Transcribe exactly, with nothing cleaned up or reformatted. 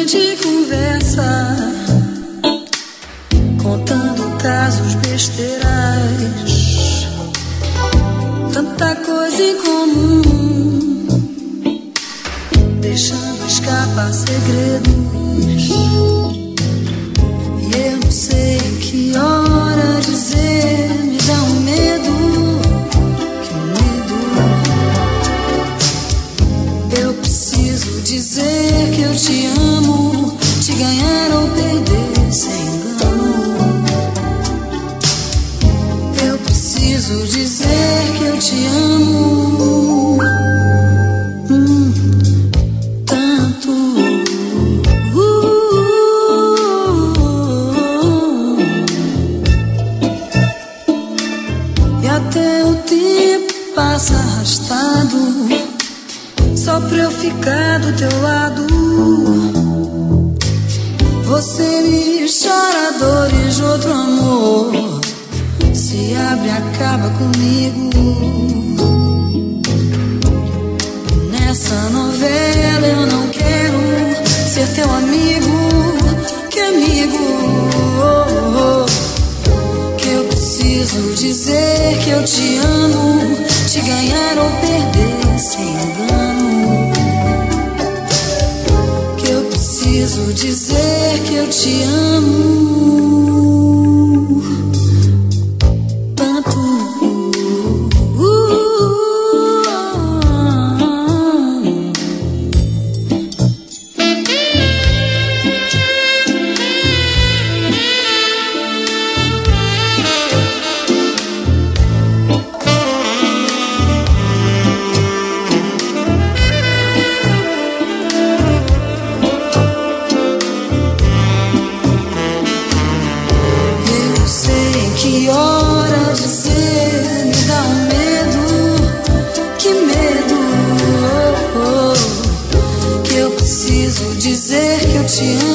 de conversa, contando casos besteirais, tanta coisa em comum, deixando escapar segredos. E eu não sei em que hora dizer, me dá um medo, que medo. Eu preciso dizer que eu te amo, te ganhar ou perder sem engano. Eu preciso dizer que eu te amo, hum, tanto. uh, E até o tempo passa arrastado, só pra eu ficar do teu lado. Você me chora dores de outro amor, se abre e acaba comigo. Nessa novela eu não quero ser teu amigo. Que amigo, oh, oh, que eu preciso dizer que eu te amo, te ganhar ou perder sem engano. Que eu preciso dizer que eu te amo tanto. uh, Que hora dizer, me dá um medo, que medo, oh, oh, que eu preciso dizer que eu te amo.